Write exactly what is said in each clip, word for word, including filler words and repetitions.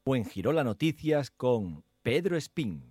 Fuengirola Noticias con Pedro Espín.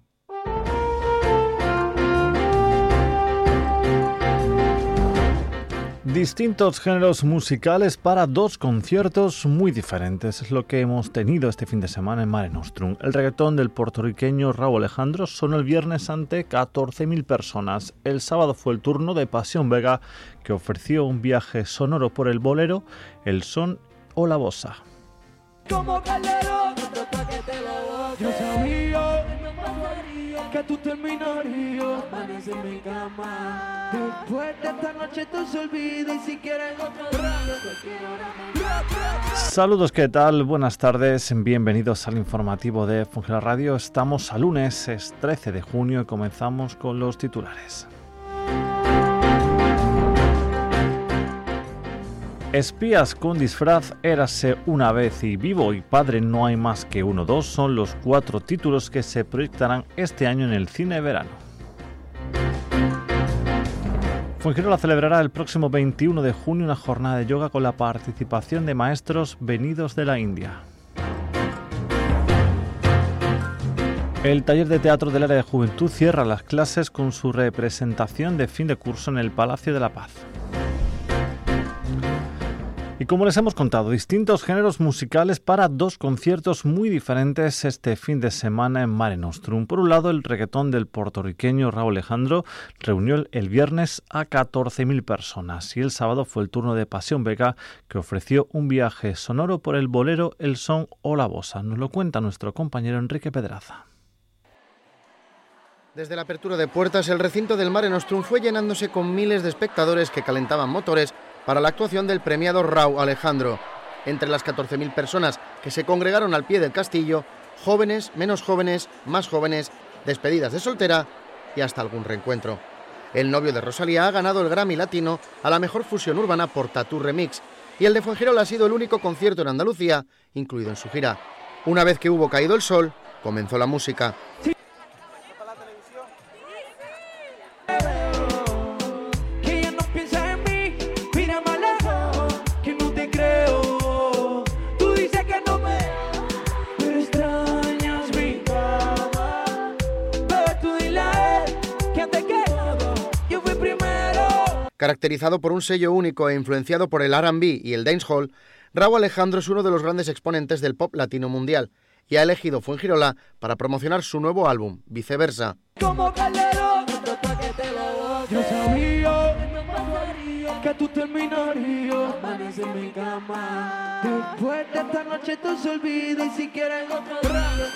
Distintos géneros musicales para dos conciertos muy diferentes es lo que hemos tenido este fin de semana en Mare Nostrum. El reggaetón del puertorriqueño Rauw Alejandro sonó el viernes ante catorce mil personas. El sábado fue el turno de Pasión Vega, que ofreció un viaje sonoro por el bolero, el son o la bossa. Como Calderón, yo sabía que tú terminarías amanecer en mi cama. Después de esta noche tú se olvida y si quieres otro día. Saludos, ¿qué tal? Buenas tardes, bienvenidos al informativo de Fuengirola Radio. Estamos a lunes, es trece de junio y comenzamos con los titulares. Espías con disfraz, Érase una vez y Vivo y Padre no hay más que uno. Dos son los cuatro títulos que se proyectarán este año en el cine de verano. Fuengirola celebrará el próximo veintiuno de junio una jornada de yoga con la participación de maestros venidos de la India. El taller de teatro del área de juventud cierra las clases con su representación de fin de curso en el Palacio de la Paz. Y como les hemos contado, distintos géneros musicales para dos conciertos muy diferentes este fin de semana en Mare Nostrum. Por un lado, el reggaetón del puertorriqueño Rauw Alejandro reunió el viernes a catorce mil personas y el sábado fue el turno de Pasión Vega, que ofreció un viaje sonoro por el bolero, el son o la bossa. Nos lo cuenta nuestro compañero Enrique Pedraza. Desde la apertura de puertas, el recinto del Mare Nostrum fue llenándose con miles de espectadores que calentaban motores para la actuación del premiado Rauw Alejandro. Entre las catorce mil personas que se congregaron al pie del castillo, jóvenes, menos jóvenes, más jóvenes, despedidas de soltera y hasta algún reencuentro. El novio de Rosalía ha ganado el Grammy Latino a la mejor fusión urbana por Tatú Remix y el de Fuengirola ha sido el único concierto en Andalucía incluido en su gira. Una vez que hubo caído el sol, comenzó la música. Caracterizado por un sello único e influenciado por el R and B y el dancehall, Rauw Alejandro es uno de los grandes exponentes del pop latino mundial y ha elegido Fuengirola para promocionar su nuevo álbum, Viceversa. Como Calderón, yo sabía que tú terminarías amanecer en mi cama. Después de esta noche tú se olvida y si quieres otro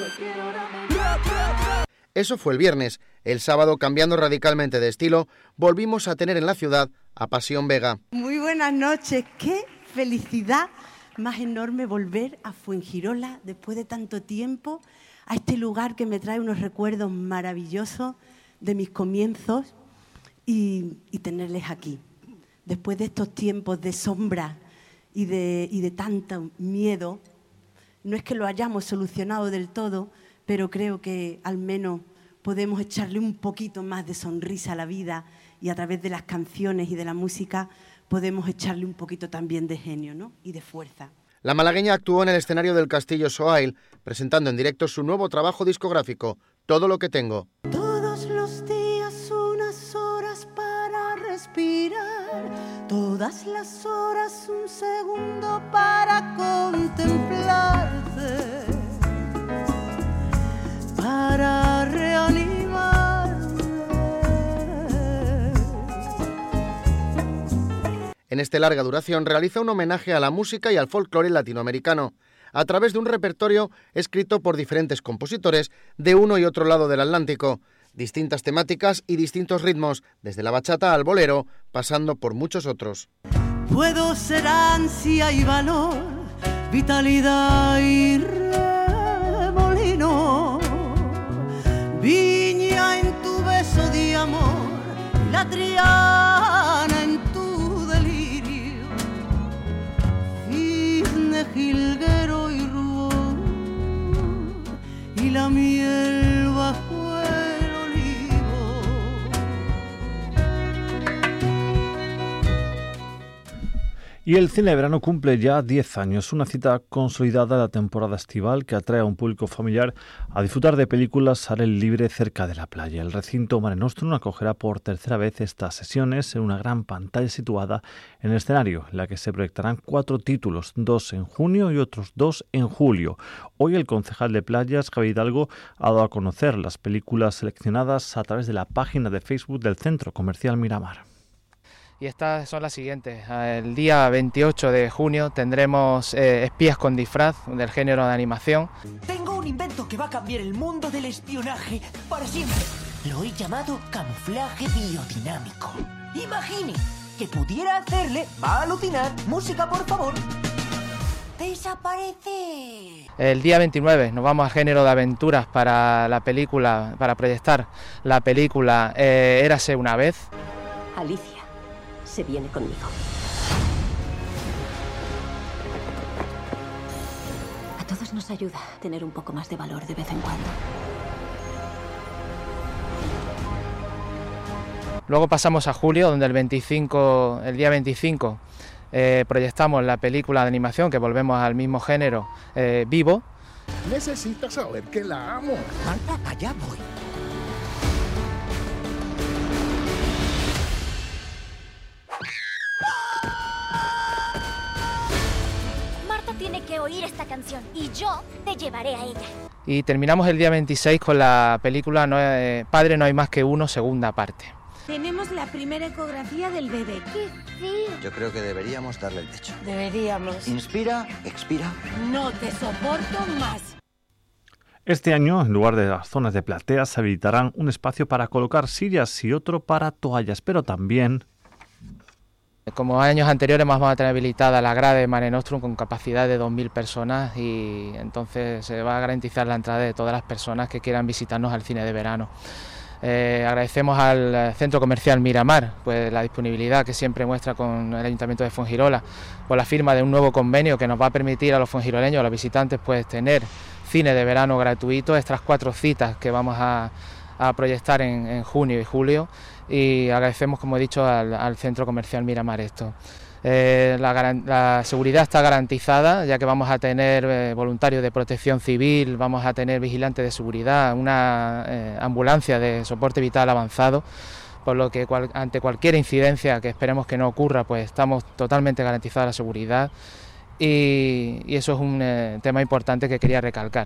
día. Eso fue el viernes. El sábado, cambiando radicalmente de estilo, volvimos a tener en la ciudad a Pasión Vega. Muy buenas noches. Qué felicidad más enorme volver a Fuengirola después de tanto tiempo, a este lugar que me trae unos recuerdos maravillosos de mis comienzos y, y tenerles aquí. Después de estos tiempos de sombra y de, y de tanto miedo, no es que lo hayamos solucionado del todo, pero creo que al menos podemos echarle un poquito más de sonrisa a la vida y a través de las canciones y de la música podemos echarle un poquito también de genio, ¿no? Y de fuerza. La malagueña actuó en el escenario del Castillo Sohail, presentando en directo su nuevo trabajo discográfico, Todo lo que tengo. Todos los días unas horas para respirar, todas las horas un segundo para contemplarte, para reanimarme. En este larga duración realiza un homenaje a la música y al folclore latinoamericano, a través de un repertorio escrito por diferentes compositores de uno y otro lado del Atlántico, distintas temáticas y distintos ritmos, desde la bachata al bolero, pasando por muchos otros. Puedo ser ansia y valor, vitalidad y remolino, viña en tu beso de amor, la triana en tu delirio, cisne, jilguero y rubor, y la miel bajo el olivo. Y el cine de verano cumple ya diez años, una cita consolidada de la temporada estival que atrae a un público familiar a disfrutar de películas al aire libre cerca de la playa. El recinto Mare Nostrum acogerá por tercera vez estas sesiones en una gran pantalla situada en el escenario, en la que se proyectarán cuatro títulos, dos en junio y otros dos en julio. Hoy el concejal de playas, Javier Hidalgo, ha dado a conocer las películas seleccionadas a través de la página de Facebook del Centro Comercial Miramar. Y estas son las siguientes. El día veintiocho de junio tendremos eh, Espías con disfraz, del género de animación. Tengo un invento que va a cambiar el mundo del espionaje para siempre. Lo he llamado camuflaje biodinámico. Imagine que pudiera hacerle, va a alucinar, música por favor, desaparece. El día veintinueve nos vamos al género de aventuras para la película, para proyectar la película eh, Érase una vez. Alicia se viene conmigo. A todos nos ayuda tener un poco más de valor de vez en cuando. Luego pasamos a julio, donde el veinticinco, el día veinticinco eh, proyectamos la película de animación, que volvemos al mismo género, eh, Vivo. Necesitas saber que la amo. Marta, allá voy. Tiene que oír esta canción y yo te llevaré a ella. Y terminamos el día veintiséis con la película no, eh, Padre no hay más que uno, segunda parte. Tenemos la primera ecografía del bebé. ¡Qué feo! Yo creo que deberíamos darle el pecho. Deberíamos. Inspira, expira. No te soporto más. Este año, en lugar de las zonas de plateas, se habilitarán un espacio para colocar sillas y otro para toallas, pero también... Como años anteriores vamos a tener habilitada la grada de Mare Nostrum con capacidad de dos mil personas y entonces se va a garantizar la entrada de todas las personas que quieran visitarnos al cine de verano. Eh, agradecemos al Centro Comercial Miramar pues la disponibilidad que siempre muestra con el Ayuntamiento de Fuengirola por la firma de un nuevo convenio que nos va a permitir a los fuengiroleños, a los visitantes, pues tener cine de verano gratuito, estas las citas que vamos a, a proyectar en, en junio y julio. Y agradecemos, como he dicho, al, al Centro Comercial Miramar esto. Eh, la, la seguridad está garantizada, ya que vamos a tener eh, voluntarios de protección civil, vamos a tener vigilantes de seguridad, una eh, ambulancia de soporte vital avanzado, por lo que cual, ante cualquier incidencia que esperemos que no ocurra, pues estamos totalmente garantizada la seguridad y, y eso es un eh, tema importante que quería recalcar.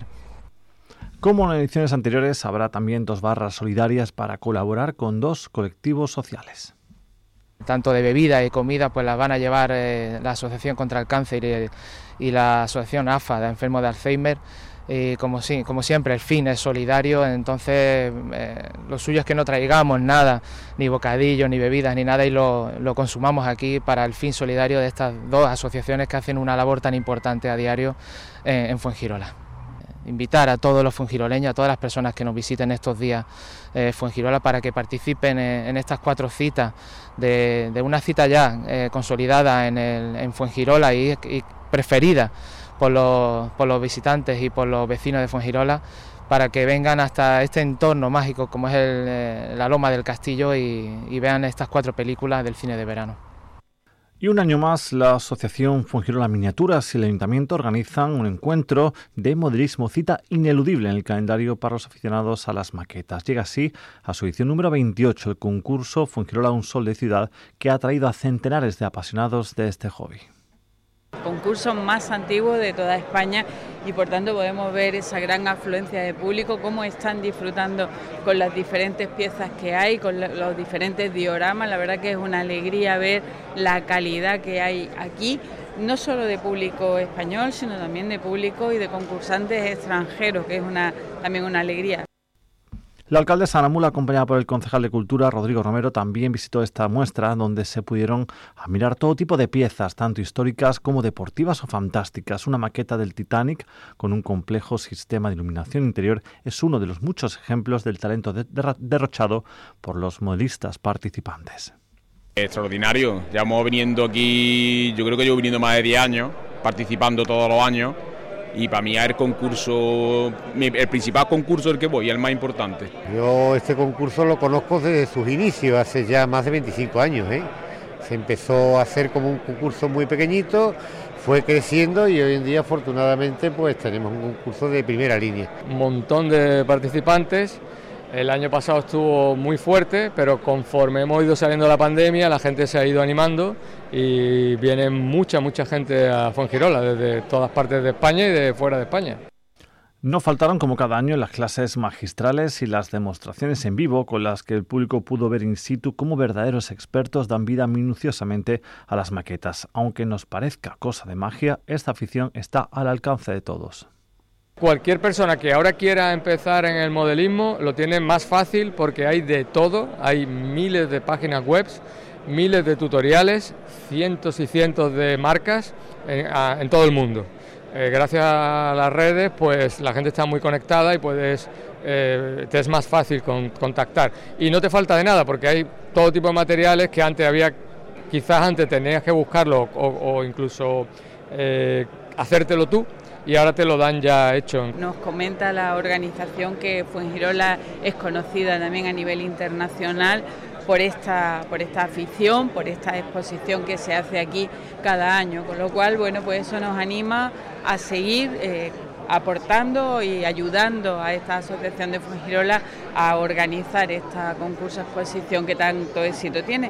Como en ediciones anteriores, habrá también dos barras solidarias para colaborar con dos colectivos sociales. Tanto de bebida y comida, pues las van a llevar eh, la Asociación contra el Cáncer y, y la Asociación A F A de Enfermos de Alzheimer. Y como, sí, como siempre, el fin es solidario, entonces eh, lo suyo es que no traigamos nada, ni bocadillos, ni bebidas, ni nada, y lo, lo consumamos aquí para el fin solidario de estas dos asociaciones que hacen una labor tan importante a diario eh, en Fuengirola. Invitar a todos los fuengiroleños, a todas las personas que nos visiten estos días eh, Fuengirola para que participen en, en estas cuatro citas, de, de una cita ya eh, consolidada en, el, en Fuengirola y, y preferida por los, por los visitantes y por los vecinos de Fuengirola, para que vengan hasta este entorno mágico como es el, eh, la Loma del Castillo y, y vean estas cuatro películas del cine de verano. Y un año más, la Asociación Fuengirola Miniaturas y el Ayuntamiento organizan un encuentro de modelismo, cita ineludible en el calendario para los aficionados a las maquetas. Llega así a su edición número veintiocho el concurso Fuengirola Un Sol de Ciudad, que ha traído a centenares de apasionados de este hobby. Concurso más antiguo de toda España y por tanto podemos ver esa gran afluencia de público, cómo están disfrutando con las diferentes piezas que hay, con los diferentes dioramas. La verdad que es una alegría ver la calidad que hay aquí, no solo de público español, sino también de público y de concursantes extranjeros, que es una, también una alegría. La alcaldesa Ana Mula, acompañada por el concejal de Cultura, Rodrigo Romero, también visitó esta muestra donde se pudieron admirar todo tipo de piezas, tanto históricas como deportivas o fantásticas. Una maqueta del Titanic con un complejo sistema de iluminación interior es uno de los muchos ejemplos del talento de- de- derrochado por los modelistas participantes. Extraordinario, llevamos viniendo aquí, yo creo que llevo viniendo más de diez años, participando todos los años. Y para mí es el concurso, el principal concurso del que voy, el más importante. Yo este concurso lo conozco desde sus inicios, hace ya más de veinticinco años, ¿eh? Se empezó a hacer como un concurso muy pequeñito, fue creciendo y hoy en día afortunadamente pues tenemos un concurso de primera línea. Un montón de participantes, el año pasado estuvo muy fuerte, pero conforme hemos ido saliendo de la pandemia la gente se ha ido animando y viene mucha, mucha gente a Fuengirola desde todas partes de España y de fuera de España. No faltaron, como cada año, las clases magistrales y las demostraciones en vivo con las que el público pudo ver in situ cómo verdaderos expertos dan vida minuciosamente a las maquetas. Aunque nos parezca cosa de magia, esta afición está al alcance de todos. Cualquier persona que ahora quiera empezar en el modelismo lo tiene más fácil porque hay de todo, hay miles de páginas web, miles de tutoriales, cientos y cientos de marcas en, a, en todo el mundo. Eh, gracias a las redes, pues la gente está muy conectada y puedes, eh, te es más fácil con, contactar. Y no te falta de nada, porque hay todo tipo de materiales que antes había, quizás antes tenías que buscarlo o, o incluso eh, hacértelo tú, y ahora te lo dan ya hecho. Nos comenta la organización que Fuengirola es conocida también a nivel internacional por esta, por esta afición, por esta exposición que se hace aquí cada año, con lo cual, bueno, pues eso nos anima a seguir eh, aportando y ayudando a esta asociación de Fuengirola a organizar esta concurso exposición que tanto éxito tiene.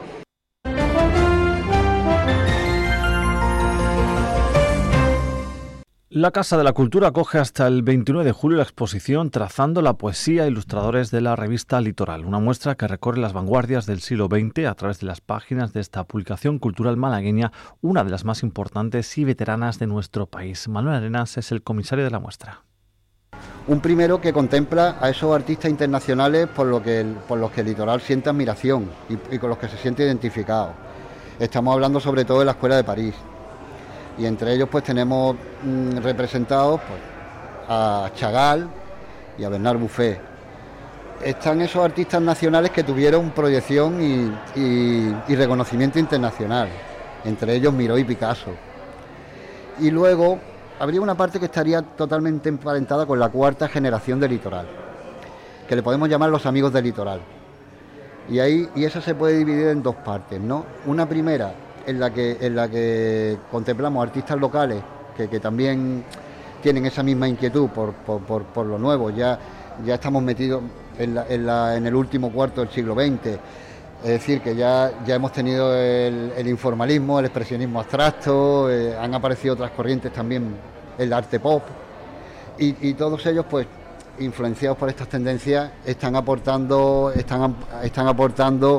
La Casa de la Cultura acoge hasta el veintinueve de julio la exposición Trazando la poesía e ilustradores de la revista Litoral, una muestra que recorre las vanguardias del siglo veinte a través de las páginas de esta publicación cultural malagueña, una de las más importantes y veteranas de nuestro país. Manuel Arenas es el comisario de la muestra. Un primero que contempla a esos artistas internacionales por, lo que el, por los que el Litoral siente admiración y, y con los que se siente identificado. Estamos hablando sobre todo de la Escuela de París. Y entre ellos pues tenemos mmm, representados pues, a Chagall y a Bernard Buffet. Están esos artistas nacionales que tuvieron proyección y, y, y reconocimiento internacional, entre ellos Miró y Picasso. Y luego habría una parte que estaría totalmente emparentada con la cuarta generación del Litoral, que le podemos llamar los amigos del Litoral. Y ahí y esa se puede dividir en dos partes, ¿no? Una primera en la que en la que contemplamos artistas locales que, que también tienen esa misma inquietud por, por, por, por lo nuevo. Ya, ya estamos metidos en, la, en, la, en el último cuarto del siglo veinte, es decir, que ya, ya hemos tenido el, el informalismo, el expresionismo abstracto, eh, han aparecido otras corrientes también, el arte pop, y, y todos ellos, pues, influenciados por estas tendencias, están aportando, están, están aportando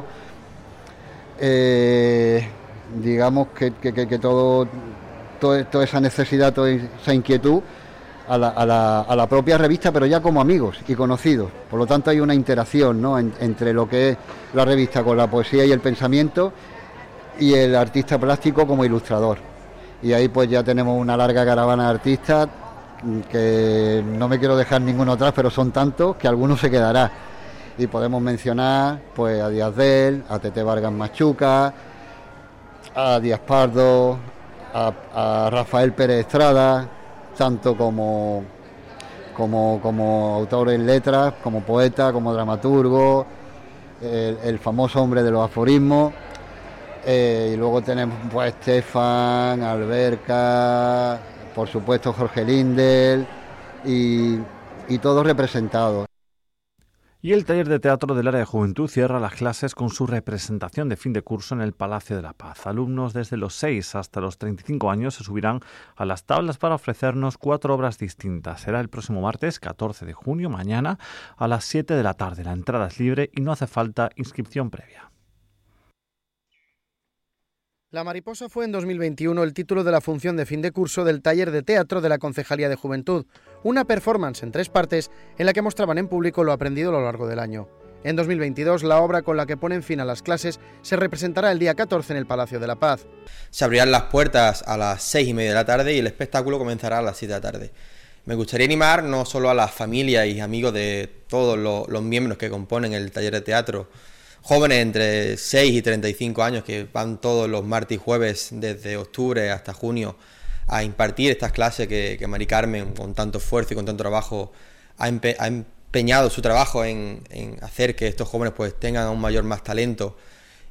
eh, digamos que, que, que, que todo, todo, toda esa necesidad, toda esa inquietud a la, a, la, a la propia revista, pero ya como amigos y conocidos. Por lo tanto hay una interacción, ¿no?, en, entre lo que es la revista con la poesía y el pensamiento y el artista plástico como ilustrador. Y ahí pues ya tenemos una larga caravana de artistas que no me quiero dejar ninguno atrás, pero son tantos que alguno se quedará. Y podemos mencionar pues a Díaz Del, a Tete Vargas Machuca, a Díaz Pardo, a, a Rafael Pérez Estrada, tanto como, como, como autor en letras, como poeta, como dramaturgo, el, el famoso hombre de los aforismos, eh, y luego tenemos pues Estefan, Alberca, por supuesto Jorge Lindel, y, y todos representados. Y el taller de teatro del área de juventud cierra las clases con su representación de fin de curso en el Palacio de la Paz. Alumnos desde los seis hasta los treinta y cinco años se subirán a las tablas para ofrecernos cuatro obras distintas. Será el próximo martes catorce de junio, mañana, a las siete de la tarde. La entrada es libre y no hace falta inscripción previa. La Mariposa fue en dos mil veintiuno el título de la función de fin de curso del taller de teatro de la Concejalía de Juventud, una performance en tres partes en la que mostraban en público lo aprendido a lo largo del año. En dos mil veintidós, la obra con la que ponen fin a las clases se representará el día catorce en el Palacio de la Paz. Se abrirán las puertas a las seis y media de la tarde y el espectáculo comenzará a las siete de la tarde. Me gustaría animar no solo a las familias y amigos de todos los, los miembros que componen el taller de teatro, jóvenes entre seis y treinta y cinco años que van todos los martes y jueves desde octubre hasta junio a impartir estas clases que, que Mari Carmen, con tanto esfuerzo y con tanto trabajo, ha, empe, ha empeñado su trabajo en, en hacer que estos jóvenes pues tengan aún mayor más talento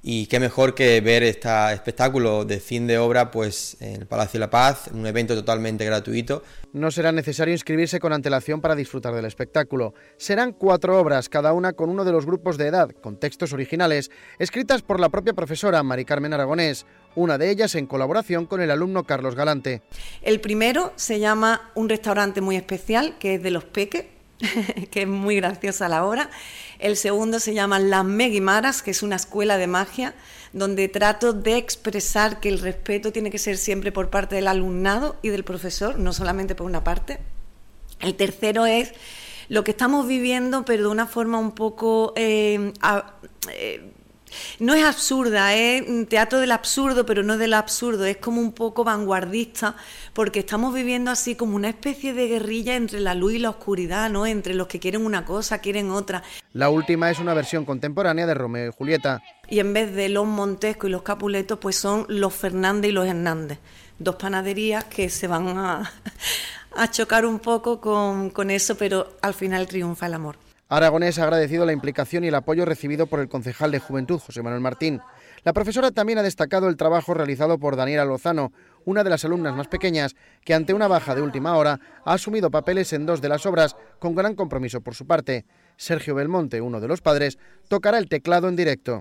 Y qué mejor que ver este espectáculo de fin de obra pues en el Palacio de la Paz, un evento totalmente gratuito. No será necesario inscribirse con antelación para disfrutar del espectáculo. Serán cuatro obras, cada una con uno de los grupos de edad, con textos originales, escritas por la propia profesora Mari Carmen Aragonés, una de ellas en colaboración con el alumno Carlos Galante. El primero se llama Un restaurante muy especial, que es de Los Peques, que es muy graciosa la obra. El segundo se llama Las Meguimaras, que es una escuela de magia, donde trato de expresar que el respeto tiene que ser siempre por parte del alumnado y del profesor, no solamente por una parte. El tercero es lo que estamos viviendo, pero de una forma un poco... Eh, a, eh, no es absurda, es teatro del absurdo, pero no del absurdo, es como un poco vanguardista, porque estamos viviendo así como una especie de guerrilla entre la luz y la oscuridad, ¿no? Entre los que quieren una cosa, quieren otra. La última es una versión contemporánea de Romeo y Julieta. Y en vez de los Montesco y los Capuletos, pues son los Fernández y los Hernández, dos panaderías que se van a, a chocar un poco con, con eso, pero al final triunfa el amor. Aragonés ha agradecido la implicación y el apoyo recibido por el concejal de Juventud, José Manuel Martín. La profesora también ha destacado el trabajo realizado por Daniela Lozano, una de las alumnas más pequeñas, que ante una baja de última hora ha asumido papeles en dos de las obras con gran compromiso por su parte. Sergio Belmonte, uno de los padres, tocará el teclado en directo.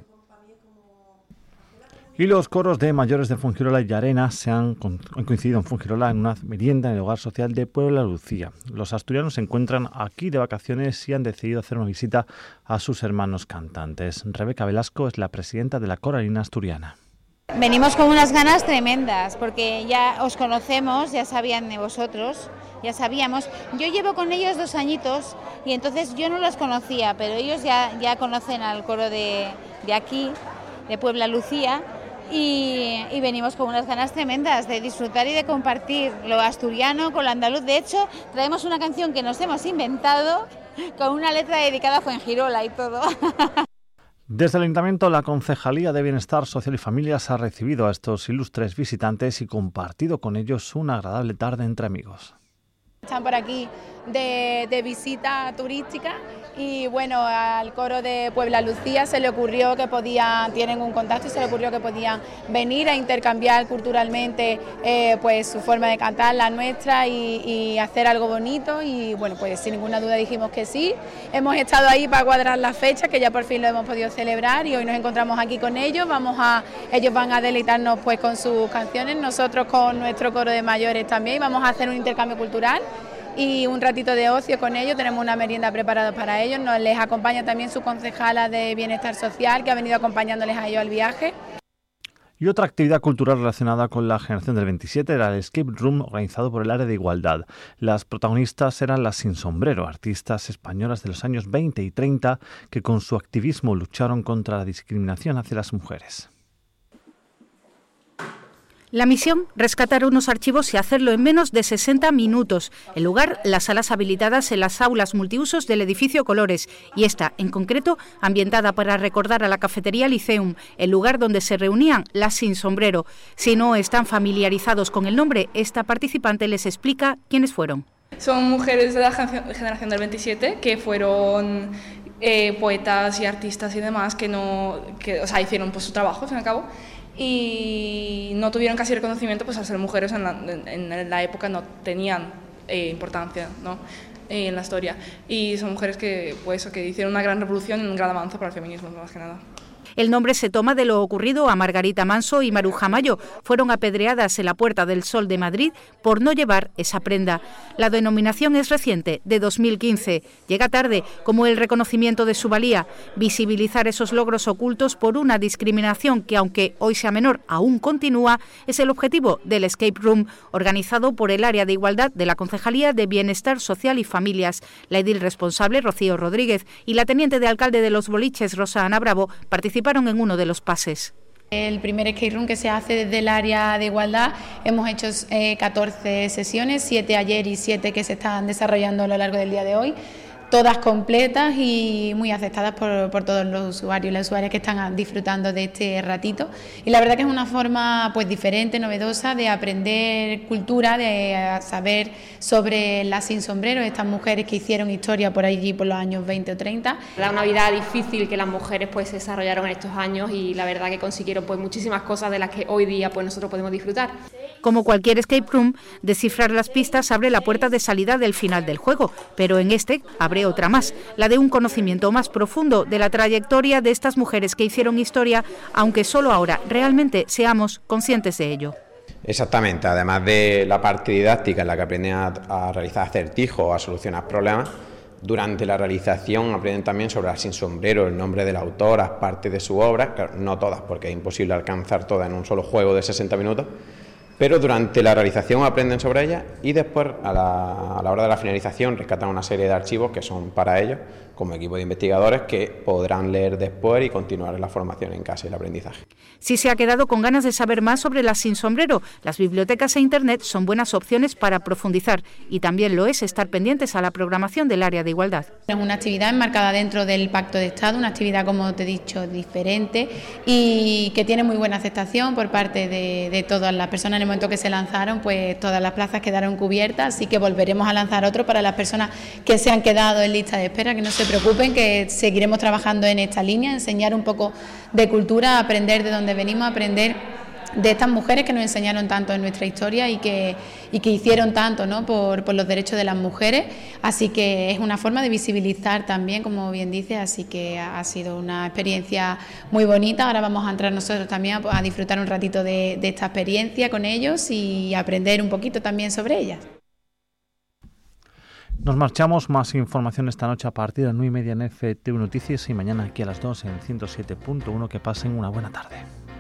Y los coros de mayores de Fuengirola y Llarena se han, han coincidido en Fuengirola en una merienda en el hogar social de Puebla Lucía. Los asturianos se encuentran aquí de vacaciones y han decidido hacer una visita a sus hermanos cantantes. Rebeca Velasco es la presidenta de la Coralina Asturiana. Venimos con unas ganas tremendas porque ya os conocemos, ya sabían de vosotros, ya sabíamos. Yo llevo con ellos dos añitos y entonces yo no los conocía, pero ellos ya, ya conocen al coro de, de aquí, de Puebla Lucía. Y, y venimos con unas ganas tremendas de disfrutar y de compartir lo asturiano con lo andaluz. De hecho, traemos una canción que nos hemos inventado con una letra dedicada a Fuengirola y todo. Desde el Ayuntamiento, la Concejalía de Bienestar Social y Familias ha recibido a estos ilustres visitantes y compartido con ellos una agradable tarde entre amigos. Están por aquí de, de visita turística y bueno, al coro de Puebla Lucía se le ocurrió que podían, tienen un contacto y se le ocurrió que podían venir a intercambiar culturalmente eh, pues su forma de cantar, la nuestra y, y hacer algo bonito y bueno, pues sin ninguna duda dijimos que sí. Hemos estado ahí para cuadrar la fecha, que ya por fin lo hemos podido celebrar y hoy nos encontramos aquí con ellos. Vamos a, ellos van a deleitarnos pues con sus canciones, nosotros con nuestro coro de mayores también, vamos a hacer un intercambio cultural y un ratito de ocio con ellos. Tenemos una merienda preparada para ellos, nos les acompaña también su concejala de Bienestar Social, que ha venido acompañándoles a ellos al viaje. Y otra actividad cultural relacionada con la generación del veintisiete era el Escape Room organizado por el área de Igualdad. Las protagonistas eran las Sin Sombrero, artistas españolas de los años veinte y treinta que con su activismo lucharon contra la discriminación hacia las mujeres. La misión, rescatar unos archivos y hacerlo en menos de sesenta minutos. El lugar, las salas habilitadas en las aulas multiusos del edificio Colores y esta, en concreto, ambientada para recordar a la cafetería Liceum, el lugar donde se reunían las Sin Sombrero. Si no están familiarizados con el nombre, esta participante les explica quiénes fueron. Son mujeres de la generación del veintisiete que fueron eh, poetas y artistas y demás que no, que, o sea, hicieron pues su trabajo, al fin y al cabo. Y no tuvieron casi reconocimiento, pues al ser mujeres en la, en, en la época no tenían eh, importancia, ¿no? eh, en la historia. Y son mujeres que, pues, que hicieron una gran revolución y un gran avance para el feminismo, más que nada. El nombre se toma de lo ocurrido a Margarita Manso y Maruja Mayo. Fueron apedreadas en la Puerta del Sol de Madrid por no llevar esa prenda. La denominación es reciente, de dos mil quince. Llega tarde, como el reconocimiento de su valía. Visibilizar esos logros ocultos por una discriminación que, aunque hoy sea menor, aún continúa, es el objetivo del Escape Room, organizado por el Área de Igualdad de la Concejalía de Bienestar Social y Familias. La edil responsable, Rocío Rodríguez, y la teniente de alcalde de Los Boliches, Rosa Ana Bravo, participaron en uno de los pases. El primer skate room que se hace desde el área de igualdad, hemos hecho eh, catorce sesiones, siete ayer y siete que se están desarrollando a lo largo del día de hoy. todas completas y muy aceptadas por, por todos los usuarios y las usuarias que están disfrutando de este ratito. Y la verdad que es una forma pues diferente, novedosa de aprender cultura, de saber sobre las sin sombrero, estas mujeres que hicieron historia por allí por los años veinte o treinta. Era una vida difícil que las mujeres pues se desarrollaron en estos años y la verdad que consiguieron pues muchísimas cosas de las que hoy día pues nosotros podemos disfrutar. Como cualquier escape room, descifrar las pistas abre la puerta de salida del final del juego, pero en este abre otra más, la de un conocimiento más profundo de la trayectoria de estas mujeres que hicieron historia, aunque solo ahora realmente seamos conscientes de ello. Exactamente, además de la parte didáctica en la que aprenden a, a realizar acertijos, a solucionar problemas, durante la realización aprenden también sobre las sin sombrero, el nombre del autor, las partes de su obra, claro, no todas porque es imposible alcanzar todas en un solo juego de sesenta minutos, pero durante la realización aprenden sobre ellas y después a la, a la hora de la finalización rescatan una serie de archivos que son para ellos como equipo de investigadores que podrán leer después y continuar la formación en casa y el aprendizaje. Si se ha quedado con ganas de saber más sobre las sin sombrero, las bibliotecas e Internet son buenas opciones para profundizar y también lo es estar pendientes a la programación del área de igualdad. Es una actividad enmarcada dentro del Pacto de Estado, una actividad, como te he dicho, diferente y que tiene muy buena aceptación por parte de, de todas las personas. En el momento que se lanzaron, pues todas las plazas quedaron cubiertas, así que volveremos a lanzar otro para las personas que se han quedado en lista de espera, que no se preocupen, que seguiremos trabajando en esta línea, enseñar un poco de cultura, aprender de dónde venimos, aprender de estas mujeres que nos enseñaron tanto en nuestra historia y que, y que hicieron tanto, ¿no?, por, por los derechos de las mujeres, así que es una forma de visibilizar también, como bien dice, así que ha sido una experiencia muy bonita. Ahora vamos a entrar nosotros también a, a disfrutar un ratito de, de esta experiencia con ellos y aprender un poquito también sobre ellas. Nos marchamos, más información esta noche a partir de las nueve y media en F T V Noticias y mañana aquí a las dos en ciento siete punto uno. Que pasen una buena tarde.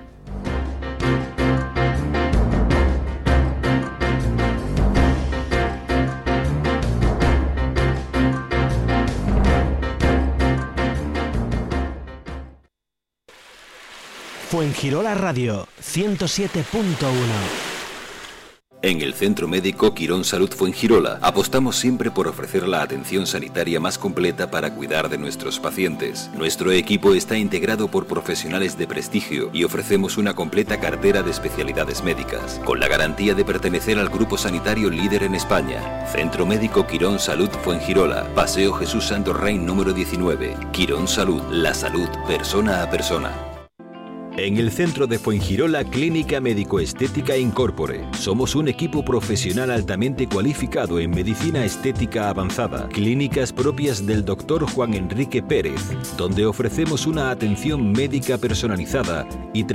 Fuengirola Radio ciento siete punto uno. En el Centro Médico Quirón Salud Fuengirola apostamos siempre por ofrecer la atención sanitaria más completa para cuidar de nuestros pacientes. Nuestro equipo está integrado por profesionales de prestigio y ofrecemos una completa cartera de especialidades médicas, con la garantía de pertenecer al grupo sanitario líder en España. Centro Médico Quirón Salud Fuengirola, Paseo Jesús Santo Rey número diecinueve. Quirón Salud, la salud persona a persona. En el centro de Fuengirola, Clínica Médico-Estética Incorpore. Somos un equipo profesional altamente cualificado en medicina estética avanzada. Clínicas propias del doctor Juan Enrique Pérez, donde ofrecemos una atención médica personalizada y